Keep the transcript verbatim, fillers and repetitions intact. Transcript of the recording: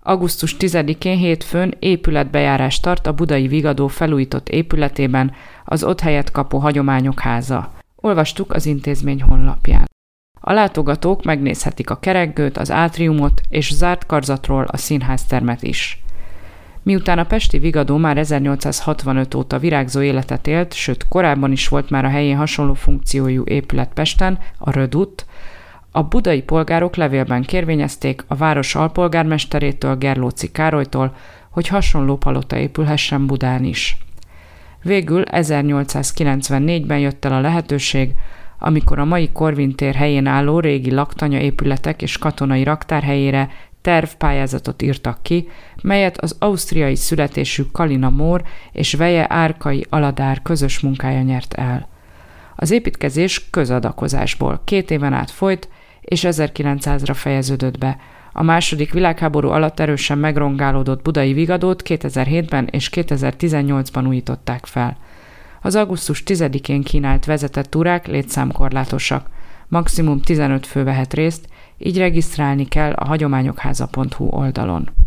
augusztus tizedikén hétfőn épületbejárás tart a Budai Vigadó felújított épületében az ott helyet kapó Hagyományok Háza. Olvastuk az intézmény honlapján. A látogatók megnézhetik a kerekgőt, az átriumot és zárt karzatról a színháztermet is. Miután a pesti Vigadó már ezernyolcszázhatvanöt óta virágzó életet élt, sőt korábban is volt már a helyén hasonló funkciójú épület Pesten, a Rödut, a budai polgárok levélben kérvényezték a város alpolgármesterétől, Gerlóczy Károlytól, hogy hasonló palota épülhessen Budán is. Végül ezernyolcszázkilencvennégyben jött el a lehetőség, amikor a mai Korvin tér helyén álló régi laktanya épületek és katonai raktár helyére tervpályázatot írtak ki, melyet az ausztriai születésű Kalina Mór és veje Árkai Aladár közös munkája nyert el. Az építkezés közadakozásból két éven át folyt, és ezerkilencszázra fejeződött be. A második világháború alatt erősen megrongálódott Budai Vigadót kétezer-hétben és kétezer-tizennyolcban újították fel. Az augusztus tizedikén kínált vezetett túrák létszámkorlátosak. Maximum tizenöt fő vehet részt, így regisztrálni kell a hagyományokháza pont hu oldalon.